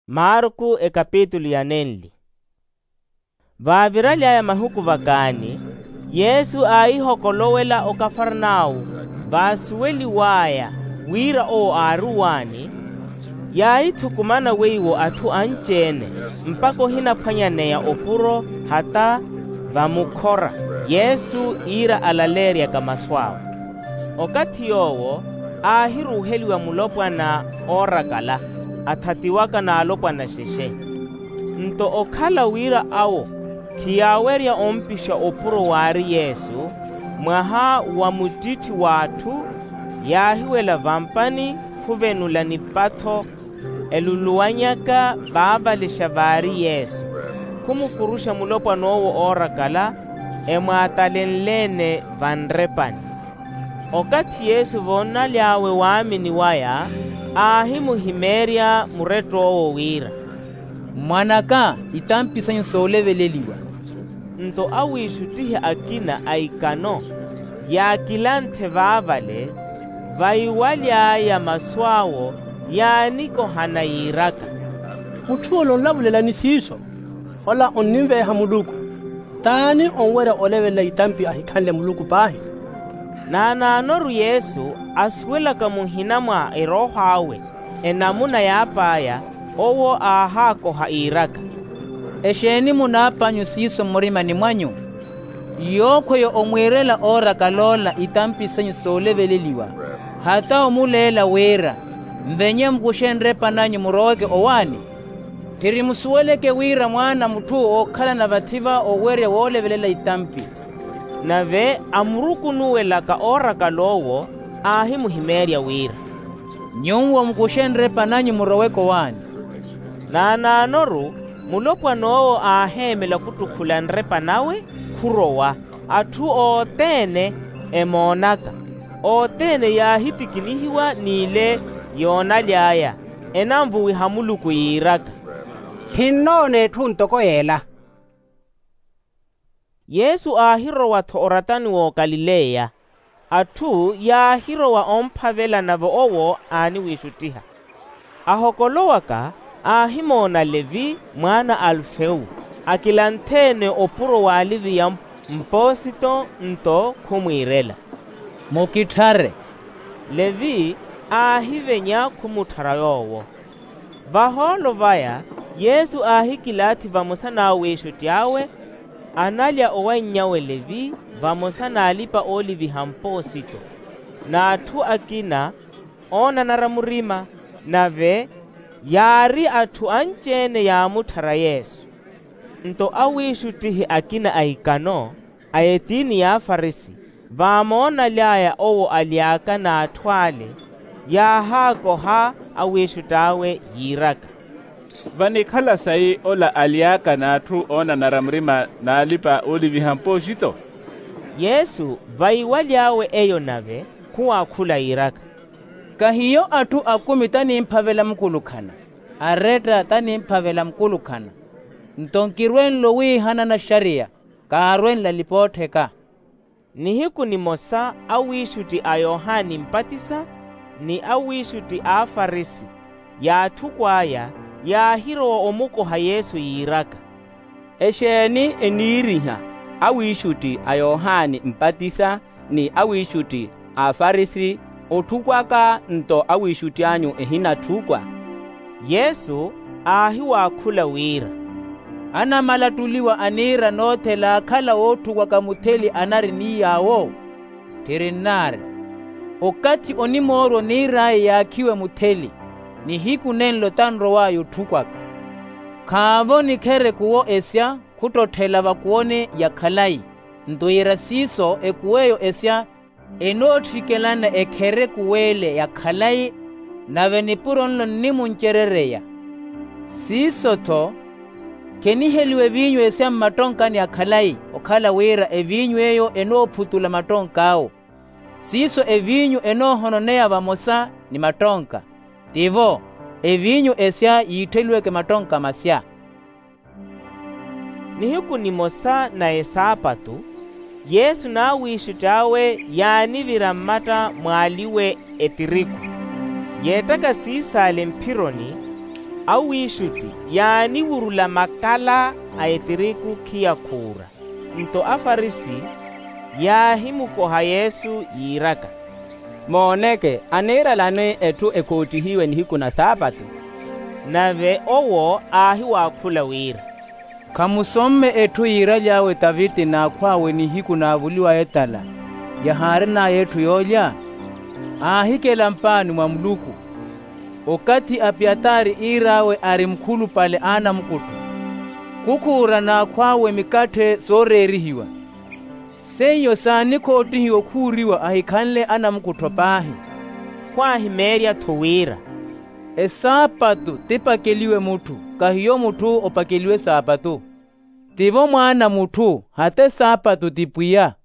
Marku ekapitulo ya nenli. Vavira ya mahuku vakani, Yesu aihokolowela o Kafarnau, vasuweli waya wira o aruwani, yaithukumana weiwo athu anchene, mpako hina phwanyaneya opuro hata vamukhora. Yesu ira alaleria kamaswawo. Okati yowo ahiruheliwa mulopwana orakala, athatiwaka na alopwana sheshe. Nto okhala wira awo, khiyawerya ompisha opuro wari Yesu, mwaha wa mutiti wathu, yahiwela vampani khuvenula ni patho, eluluwanyaka vaavalisha vari Yesu, khumukurusha mulopwana owo orakala, emwaatalenlene vanrepani. Okati Yesu vona lyawe waamini waya, ahimuhimerya mureto owo wira. Mwanaka itampisa nsoleveleliwa. Nto awishutihe akina aikano, yakilanthe vaavale, vaiwalyaya maswawo, yaniko hana yiraka. Muthuolo nlavulela siso, ola onimveha muluku, tani onwere olevela itampi ahikhanle muluku pahi. Naanoru Yesu asuwelaka muhina mwa eroho awe, enamuna yapaya, owo ahakoha iraka. Esheni munapanyu siso murimani mwanyu, yokhoyo omwirela orakalola itampisa nsoleveleliwa, hata omulela wera, mvenye mkushenrepa nanyu muroke owani. Tiri musuweleke wira mwana muthu okhala na vathiva owerya wolevelela itampi. Nave amurukunuwelaka orakalowo ahimuhimerya wira. Nyuwo mkushenrepa nanyu muroweko wani. Naanoru mulopwana owo ahemela kutukhula nrepa nawe khurowa, athu otene emonaka. Otene yahitikinihiwa nile yona lyaya, enamvuwi hamuluku yiraka. Hinone ethu ntokoyela. Yesu ahirowa tho oratani wo Galileya, athu yahirowa omphavela navo owo ani wishutiha. Ahokolowaka ahimona Levi mwana Alfeu, akilanthene opuro wa aliviya mposito nto khumwirela. Mukithare. Levi ahivenya khumuthara yowo. Vaholo vaya, Yesu ahikilathi vamusana wishutiawe, analya owanyawe Levi, vamusana alipa oliviha mposito. Na athu akina, ona naramurima, nave, yari athu anchene ya muthara Yesu. Nto awishutihi akina aikano, ayetini ya Farisi, vamona lyaya owo alyaka na athwale, yahakoha awishutawe yiraka. Vanikhala sai ola aliaka na athu ona naramrima na alipa oliviha mposito. Yesu vaiwalyawe eyo nave khuwakhula yiraka. Kahiyo athu akumi tanimphavela mkulukhana, areta tanimphavela mkulukhana. Ntonkirwen lo wihana na sharia, kaarwen la lipotheka. Nihiku ni mosa awishuti a Yohani Mpatisa, ni awishuti a Farisi, ya thukwaya, ya hirowa omukoha Yesu yiraka. Esheni eniriha, awishuti a Yohani Mpatisa, ni awishuti a Farisi, othukwaka nto awishuti anyu ehina thukwa. Yesu ahiwakhula wira. Ana malatuliwa anira nothela khala othukwa kamutheli anari niyawo. Tirinare. Okati onimoro niraye yakhiwe mutheli, ni hiku nenlo tanro wayo thukwaka. Khavo nikhere kuwo esya khutothela vakuone yakhalai, ntoyira siso ekuweyo esya, enothikelana ekhere kuwele yakhalai, nave nipuronlo nimuncherereya. Siso tho, keniheliwe vinyu esya mmatonkani yakhalai, okhala wira evinyu eyo enophutula matonkawo. Siso evinyu enohononeya vamosa ni matonka. Tivo, evinyu esya yitheliweke matonka masya. Nihiku ni mosa na esapatu, Yesu na wishutawe yanivira mmata mwaliwe etiriku. Yetaka sisale mpironi, awishuti yani wurula makala aetiriku kia kura. Nto afarisi yahimukoha Yesu yiraka. Moneke anera lane etu ekotihiwe nihiku na Sabato. Nave owo ahi wakula wira. Kamusome etu yira lyawe Davidi na kwawe nihiku na vuliwa etala. Yahare na yetu yolya. Ahikela mpani mwa mluku. Okati Abiatari irawe ari mkulu pale ana mkutu. Kukura na kwawe mikate sorerihiwa. Senyo sani kotihiwa kuriwa ahikanle ana mkutu pahi. Kwa himeria tuwira. Esapato tipakeliwe mutu, kahiyo mutu opakeliwe sapato. Tivo mwana mutu, hate sapato tipuya.